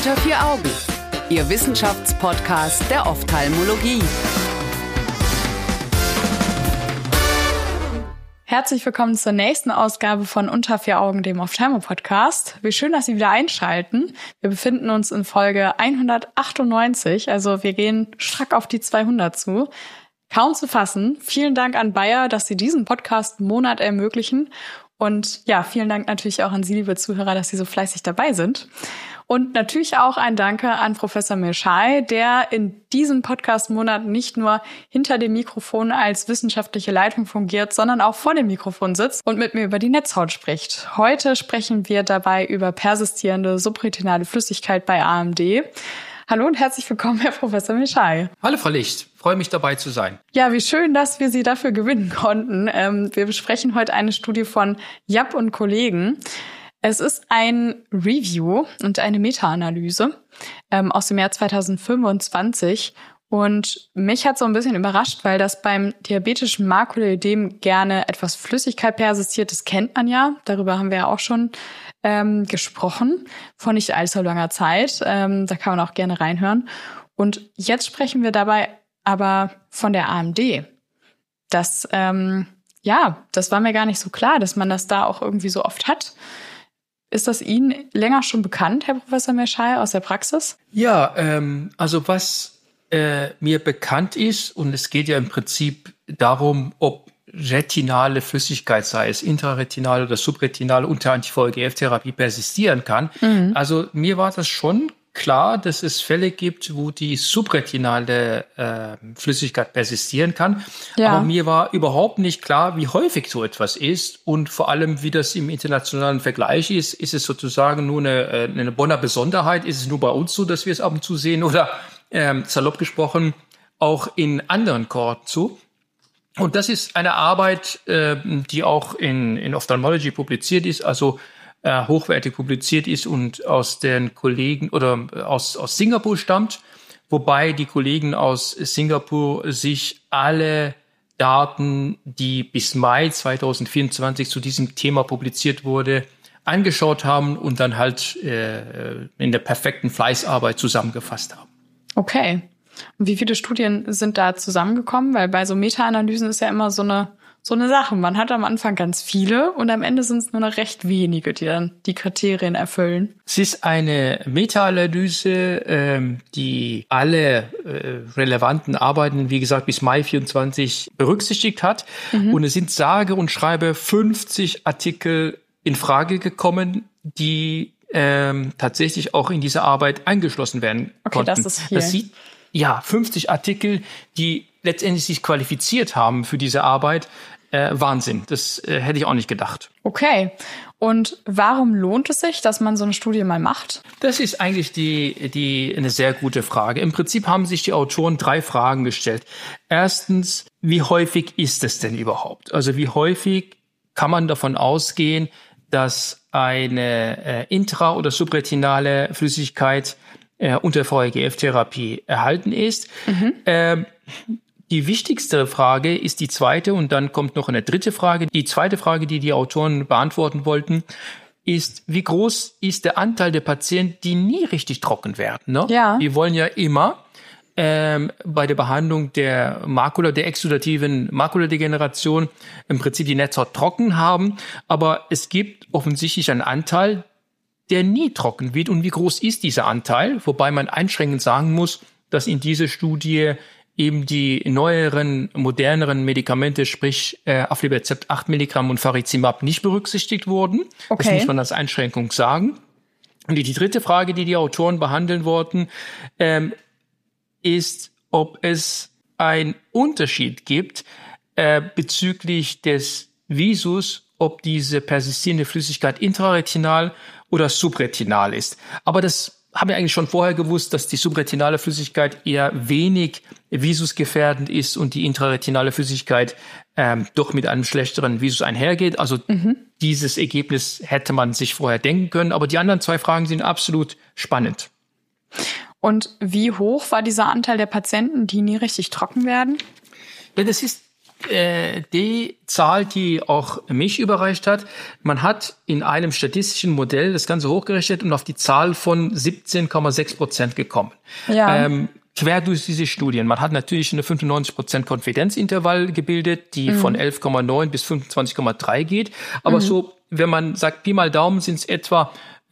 Unter vier Augen, Ihr Wissenschaftspodcast der Ophthalmologie. Herzlich willkommen zur nächsten Ausgabe von Unter vier Augen, dem Ophthalmo-Podcast. Wie schön, dass Sie wieder einschalten. Wir befinden uns in Folge 198, also wir gehen strack auf die 200 zu. Kaum zu fassen. Vielen Dank an Bayer, dass Sie diesen Podcast-Monat ermöglichen. Und ja, vielen Dank natürlich auch an Sie, liebe Zuhörer, dass Sie so fleißig dabei sind. Und natürlich auch ein Danke an Professor Meschai, der in diesem Podcast-Monat nicht nur hinter dem Mikrofon als wissenschaftliche Leitung fungiert, sondern auch vor dem Mikrofon sitzt und mit mir über die Netzhaut spricht. Heute sprechen wir dabei über persistierende subretinale Flüssigkeit bei AMD. Hallo und herzlich willkommen, Herr Professor Meschai. Hallo, Frau Licht. Freue mich, dabei zu sein. Ja, wie schön, dass wir Sie dafür gewinnen konnten. Wir besprechen heute eine Studie von Yap und Kollegen. Es ist ein Review und eine Meta-Analyse aus dem Jahr 2025. Und mich hat so ein bisschen überrascht, weil das beim diabetischen Makulädem gerne etwas Flüssigkeit persistiert. Das kennt man ja. Darüber haben wir ja auch schon gesprochen, vor nicht allzu langer Zeit. Da kann man auch gerne reinhören. Und jetzt sprechen wir dabei aber von der AMD. Das war mir gar nicht so klar, dass man das da auch irgendwie so oft hat. Ist das Ihnen länger schon bekannt, Herr Professor Meschai, aus der Praxis? Ja, also was mir bekannt ist, und es geht ja im Prinzip darum, ob retinale Flüssigkeit, sei es intraretinale oder subretinale, unter Anti-VEGF-Therapie persistieren kann. Mhm. Also mir war das schon klar, dass es Fälle gibt, wo die subretinale Flüssigkeit persistieren kann. Ja. Aber mir war überhaupt nicht klar, wie häufig so etwas ist und vor allem, wie das im internationalen Vergleich ist. Ist es sozusagen nur eine Bonner Besonderheit? Ist es nur bei uns so, dass wir es ab und zu sehen? Oder salopp gesprochen auch in anderen Kohorten so? Und das ist eine Arbeit, die auch in Ophthalmology publiziert ist, also hochwertig publiziert ist und aus den Kollegen oder aus Singapur stammt, wobei die Kollegen aus Singapur sich alle Daten, die bis Mai 2024 zu diesem Thema publiziert wurde, angeschaut haben und dann halt in der perfekten Fleißarbeit zusammengefasst haben. Okay. Und wie viele Studien sind da zusammengekommen? Weil bei so Meta-Analysen ist ja immer so eine Sache. Man hat am Anfang ganz viele und am Ende sind es nur noch recht wenige, die dann die Kriterien erfüllen. Es ist eine Meta-Analyse, die alle relevanten Arbeiten, wie gesagt, bis Mai 24 berücksichtigt hat. Mhm. Und es sind sage und schreibe 50 Artikel in Frage gekommen, die tatsächlich auch in diese Arbeit eingeschlossen werden konnten. Das ist viel. 50 Artikel, die letztendlich sich qualifiziert haben für diese Arbeit. Wahnsinn, das hätte ich auch nicht gedacht. Okay, und warum lohnt es sich, dass man so eine Studie mal macht? Das ist eigentlich eine sehr gute Frage. Im Prinzip haben sich die Autoren 3 Fragen gestellt. Erstens, wie häufig ist es denn überhaupt? Also wie häufig kann man davon ausgehen, dass eine intra- oder subretinale Flüssigkeit unter VEGF-Therapie erhalten ist? Mhm. Die wichtigste Frage ist die zweite und dann kommt noch eine dritte Frage. Die zweite Frage, die Autoren beantworten wollten, ist, wie groß ist der Anteil der Patienten, die nie richtig trocken werden? Ne? Ja. Wir wollen ja immer bei der Behandlung der exudativen Makuladegeneration im Prinzip die Netzhaut trocken haben, aber es gibt offensichtlich einen Anteil, der nie trocken wird. Und wie groß ist dieser Anteil? Wobei man einschränkend sagen muss, dass in dieser Studie eben die neueren, moderneren Medikamente, sprich Aflibercept 8 Milligramm und Faricimab nicht berücksichtigt wurden. Okay. Das muss man als Einschränkung sagen. Und die dritte Frage, die Autoren behandeln wollten, ist, ob es einen Unterschied gibt bezüglich des Visus, ob diese persistierende Flüssigkeit intraretinal oder subretinal ist. Aber das haben wir eigentlich schon vorher gewusst, dass die subretinale Flüssigkeit eher wenig visusgefährdend ist und die intraretinale Flüssigkeit doch mit einem schlechteren Visus einhergeht. Also dieses Ergebnis hätte man sich vorher denken können. Aber die anderen 2 Fragen sind absolut spannend. Und wie hoch war dieser Anteil der Patienten, die nie richtig trocken werden? Ja, das ist die Zahl, die auch mich überrascht hat, man hat in einem statistischen Modell das Ganze hochgerechnet und auf die Zahl von 17,6% gekommen. Ja. Quer durch diese Studien. Man hat natürlich eine 95% Konfidenzintervall gebildet, die von 11,9 bis 25,3 geht. Aber so, wenn man sagt, Pi mal Daumen, sind es etwa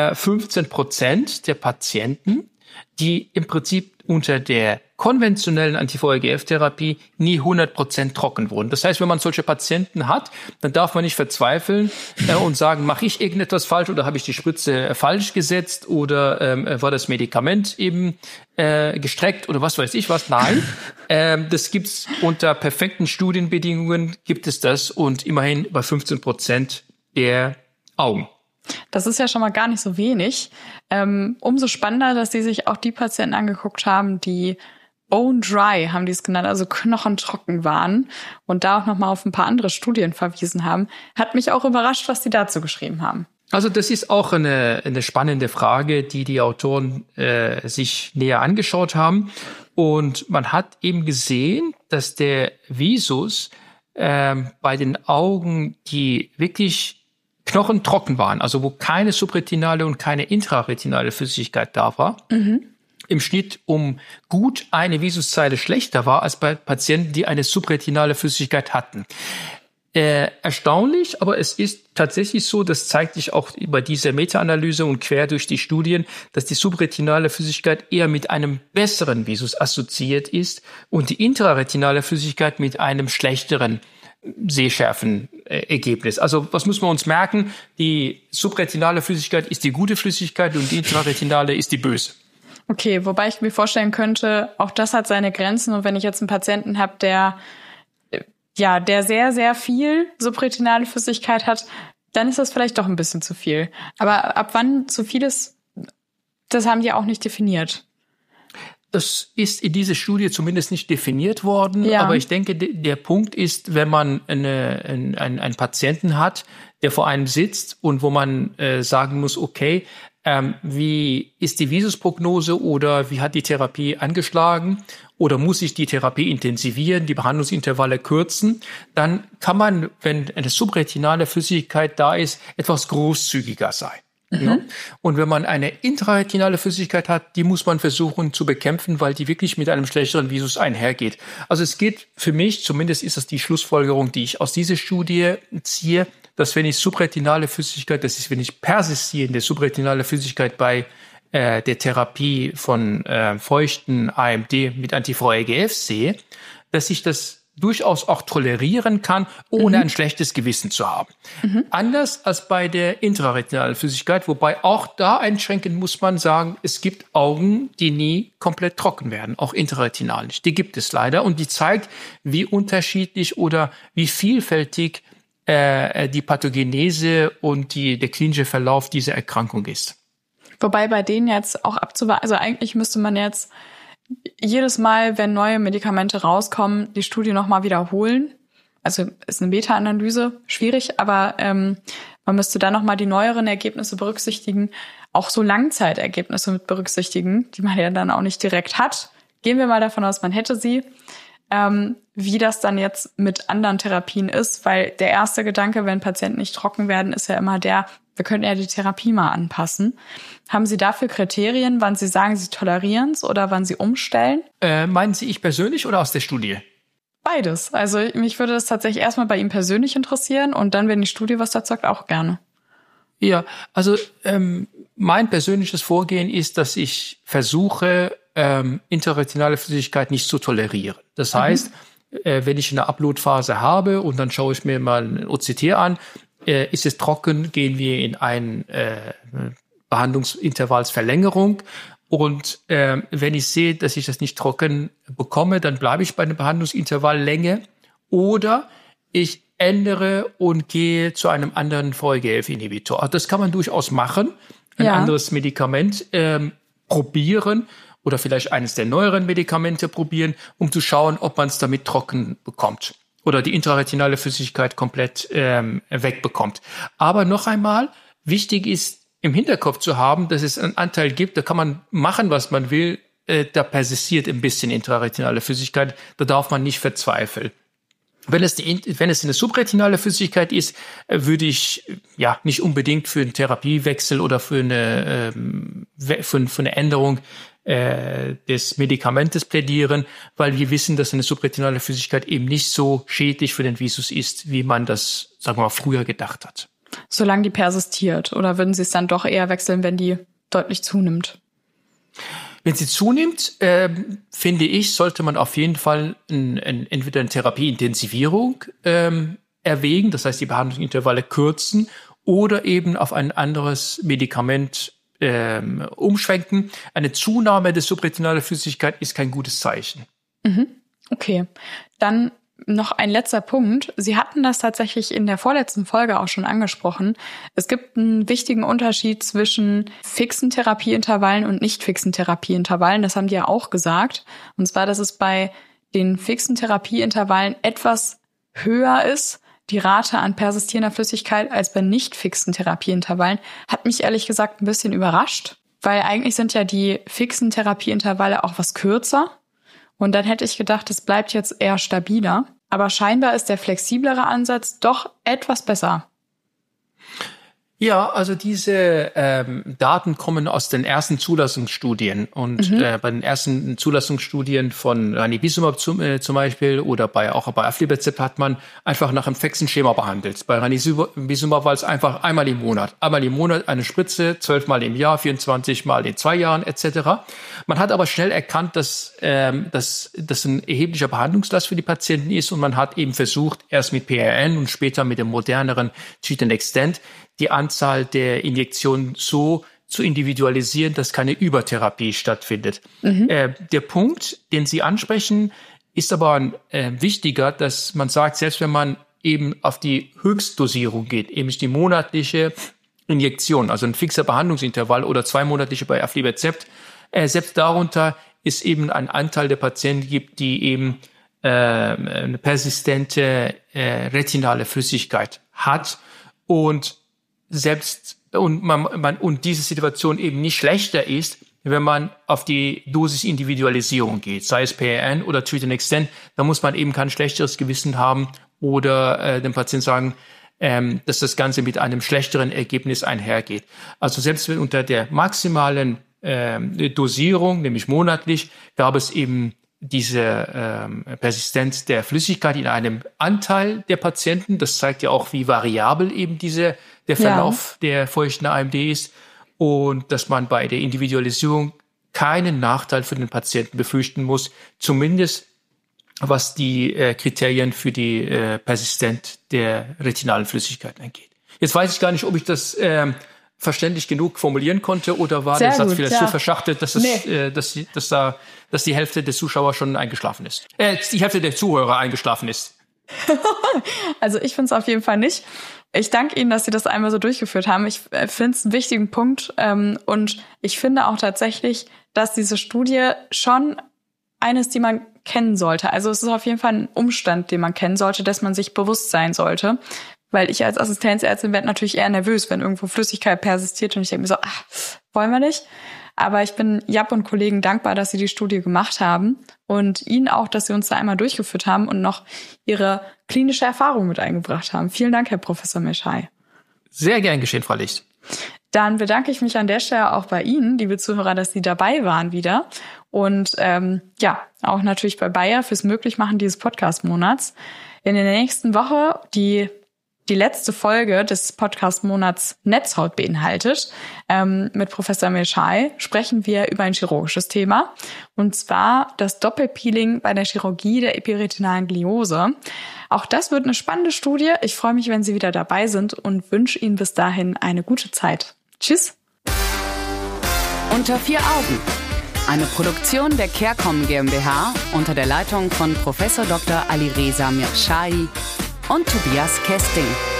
15% der Patienten, die im Prinzip unter der konventionellen Anti-VEGF-Therapie nie 100% trocken wurden. Das heißt, wenn man solche Patienten hat, dann darf man nicht verzweifeln und sagen, mache ich irgendetwas falsch oder habe ich die Spritze falsch gesetzt oder war das Medikament eben gestreckt oder was weiß ich was. Nein, das gibt's unter perfekten Studienbedingungen, gibt es das und immerhin bei 15% der Augen. Das ist ja schon mal gar nicht so wenig. Umso spannender, dass Sie sich auch die Patienten angeguckt haben, die bone dry, haben die es genannt, also knochentrocken waren und da auch nochmal auf ein paar andere Studien verwiesen haben. Hat mich auch überrascht, was die dazu geschrieben haben. Also das ist auch eine spannende Frage, die Autoren sich näher angeschaut haben. Und man hat eben gesehen, dass der Visus bei den Augen, die wirklich knochentrocken waren, also wo keine subretinale und keine intraretinale Flüssigkeit da war, im Schnitt um gut eine Visuszeile schlechter war als bei Patienten, die eine subretinale Flüssigkeit hatten. Erstaunlich, aber es ist tatsächlich so, das zeigt sich auch über diese Meta-Analyse und quer durch die Studien, dass die subretinale Flüssigkeit eher mit einem besseren Visus assoziiert ist und die intraretinale Flüssigkeit mit einem schlechteren Sehschärfen-Ergebnis. Also was müssen wir uns merken? Die subretinale Flüssigkeit ist die gute Flüssigkeit und die intraretinale ist die böse. Okay, wobei ich mir vorstellen könnte, auch das hat seine Grenzen. Und wenn ich jetzt einen Patienten habe, der sehr, sehr viel subretinale Flüssigkeit hat, dann ist das vielleicht doch ein bisschen zu viel. Aber ab wann zu viel ist, das haben die auch nicht definiert. Das ist in dieser Studie zumindest nicht definiert worden, ja. Aber ich denke, der Punkt ist, wenn man einen Patienten hat, der vor einem sitzt und wo man sagen muss, okay, wie ist die Visusprognose oder wie hat die Therapie angeschlagen oder muss ich die Therapie intensivieren, die Behandlungsintervalle kürzen, dann kann man, wenn eine subretinale Flüssigkeit da ist, etwas großzügiger sein. Ja? Und wenn man eine intraretinale Flüssigkeit hat, die muss man versuchen zu bekämpfen, weil die wirklich mit einem schlechteren Visus einhergeht. Also es geht für mich, zumindest ist das die Schlussfolgerung, die ich aus dieser Studie ziehe, dass wenn ich subretinale Flüssigkeit, das ist, wenn ich persistierende subretinale Flüssigkeit bei der Therapie von feuchten AMD mit Anti-VEGF sehe, dass ich das durchaus auch tolerieren kann, ohne ein schlechtes Gewissen zu haben. Anders als bei der intraretinalen Flüssigkeit, wobei auch da einschränkend muss man sagen, es gibt Augen, die nie komplett trocken werden, auch intraretinal nicht. Die gibt es leider und die zeigt, wie unterschiedlich oder wie vielfältig die Pathogenese und der klinische Verlauf dieser Erkrankung ist. Wobei bei denen jetzt auch abzuwarten, also eigentlich müsste man jetzt jedes Mal, wenn neue Medikamente rauskommen, die Studie nochmal wiederholen. Also ist eine Meta-Analyse, schwierig, aber man müsste dann nochmal die neueren Ergebnisse berücksichtigen, auch so Langzeitergebnisse mit berücksichtigen, die man ja dann auch nicht direkt hat. Gehen wir mal davon aus, man hätte sie. Wie das dann jetzt mit anderen Therapien ist, weil der erste Gedanke, wenn Patienten nicht trocken werden, ist ja immer wir könnten ja die Therapie mal anpassen. Haben Sie dafür Kriterien, wann Sie sagen, Sie tolerieren es oder wann Sie umstellen? Meinen Sie ich persönlich oder aus der Studie? Beides. Also mich würde das tatsächlich erstmal bei Ihnen persönlich interessieren und dann, wenn die Studie was dazu sagt, auch gerne. Ja, also mein persönliches Vorgehen ist, dass ich versuche, intraretinale Flüssigkeit nicht zu tolerieren. Das heißt, wenn ich eine Upload-Phase habe und dann schaue ich mir mal ein OCT an, ist es trocken, gehen wir in eine Behandlungsintervallsverlängerung. Und wenn ich sehe, dass ich das nicht trocken bekomme, dann bleibe ich bei einer Behandlungsintervalllänge oder ich ändere und gehe zu einem anderen VEGF-Inhibitor. Also das kann man durchaus machen, ein anderes Medikament probieren oder vielleicht eines der neueren Medikamente probieren, um zu schauen, ob man es damit trocken bekommt oder die intraretinale Flüssigkeit komplett wegbekommt. Aber noch einmal, wichtig ist, im Hinterkopf zu haben, dass es einen Anteil gibt, da kann man machen, was man will, da persistiert ein bisschen intraretinale Flüssigkeit, da darf man nicht verzweifeln. Wenn es eine subretinale Flüssigkeit ist, würde ich nicht unbedingt für einen Therapiewechsel oder für eine Änderung des Medikamentes plädieren, weil wir wissen, dass eine subretinale Flüssigkeit eben nicht so schädlich für den Visus ist, wie man das, sagen wir mal, früher gedacht hat. Solange die persistiert, oder würden Sie es dann doch eher wechseln, wenn die deutlich zunimmt? Wenn sie zunimmt, finde ich, sollte man auf jeden Fall entweder eine Therapieintensivierung erwägen, das heißt die Behandlungsintervalle kürzen oder eben auf ein anderes Medikament umschwenken. Eine Zunahme der subretinalen Flüssigkeit ist kein gutes Zeichen. Okay, dann noch ein letzter Punkt. Sie hatten das tatsächlich in der vorletzten Folge auch schon angesprochen. Es gibt einen wichtigen Unterschied zwischen fixen Therapieintervallen und nicht fixen Therapieintervallen. Das haben die ja auch gesagt. Und zwar, dass es bei den fixen Therapieintervallen etwas höher ist, die Rate an persistierender Flüssigkeit, als bei nicht fixen Therapieintervallen. Hat mich ehrlich gesagt ein bisschen überrascht, weil eigentlich sind ja die fixen Therapieintervalle auch was kürzer. Und dann hätte ich gedacht, es bleibt jetzt eher stabiler. Aber scheinbar ist der flexiblere Ansatz doch etwas besser. Ja, also diese Daten kommen aus den ersten Zulassungsstudien. Und bei den ersten Zulassungsstudien von Ranibizumab zum Beispiel oder auch bei Aflibercept hat man einfach nach einem fixen Schema behandelt. Bei Ranibizumab war es einfach einmal im Monat eine Spritze, 12 Mal im Jahr, 24 Mal in 2 Jahren etc. Man hat aber schnell erkannt, dass das ein erheblicher Behandlungslast für die Patienten ist und man hat eben versucht, erst mit PRN und später mit dem moderneren Treat and Extend die Anzahl der Injektionen so zu individualisieren, dass keine Übertherapie stattfindet. Der Punkt, den Sie ansprechen, ist aber wichtiger, dass man sagt, selbst wenn man eben auf die Höchstdosierung geht, eben die monatliche Injektion, also ein fixer Behandlungsintervall oder 2 monatliche bei Aflibercept, selbst darunter ist eben ein Anteil der Patienten gibt, die eben eine persistente retinale Flüssigkeit hat und diese Situation eben nicht schlechter ist, wenn man auf die Dosisindividualisierung geht, sei es PRN oder Treat and Extend, da muss man eben kein schlechteres Gewissen haben oder dem Patienten sagen, dass das Ganze mit einem schlechteren Ergebnis einhergeht. Also selbst wenn unter der maximalen Dosierung, nämlich monatlich, gab es eben diese Persistenz der Flüssigkeit in einem Anteil der Patienten. Das zeigt ja auch, wie variabel eben der Verlauf der feuchten AMD ist und dass man bei der Individualisierung keinen Nachteil für den Patienten befürchten muss, zumindest was die Kriterien für die Persistenz der retinalen Flüssigkeit angeht. Jetzt weiß ich gar nicht, ob ich das verständlich genug formulieren konnte oder war der Satz vielleicht so verschachtelt, dass die Hälfte der Zuschauer schon eingeschlafen ist. Die Hälfte der Zuhörer eingeschlafen ist. Also ich finde es auf jeden Fall nicht. Ich danke Ihnen, dass Sie das einmal so durchgeführt haben. Ich finde es einen wichtigen Punkt und ich finde auch tatsächlich, dass diese Studie schon eines, die man kennen sollte. Also es ist auf jeden Fall ein Umstand, den man kennen sollte, dass man sich bewusst sein sollte. Weil ich als Assistenzärztin werde natürlich eher nervös, wenn irgendwo Flüssigkeit persistiert und ich denke mir so, wollen wir nicht. Aber ich bin Japp und Kollegen dankbar, dass Sie die Studie gemacht haben und Ihnen auch, dass Sie uns da einmal durchgeführt haben und noch Ihre klinische Erfahrung mit eingebracht haben. Vielen Dank, Herr Professor Meschai. Sehr gern geschehen, Frau Licht. Dann bedanke ich mich an der Stelle auch bei Ihnen, liebe Zuhörer, dass Sie dabei waren wieder. Und auch natürlich bei Bayer fürs Möglichmachen dieses Podcast-Monats. In der nächsten Woche, die letzte Folge des Podcast-Monats Netzhaut beinhaltet, mit Professor Meschai sprechen wir über ein chirurgisches Thema, und zwar das Doppelpeeling bei der Chirurgie der epiretinalen Gliose. Auch das wird eine spannende Studie. Ich freue mich, wenn Sie wieder dabei sind und wünsche Ihnen bis dahin eine gute Zeit. Tschüss! Unter 4 Augen. Eine Produktion der CareCom GmbH unter der Leitung von Professor Dr. Alireza Mirshahi und Tobias Kesting.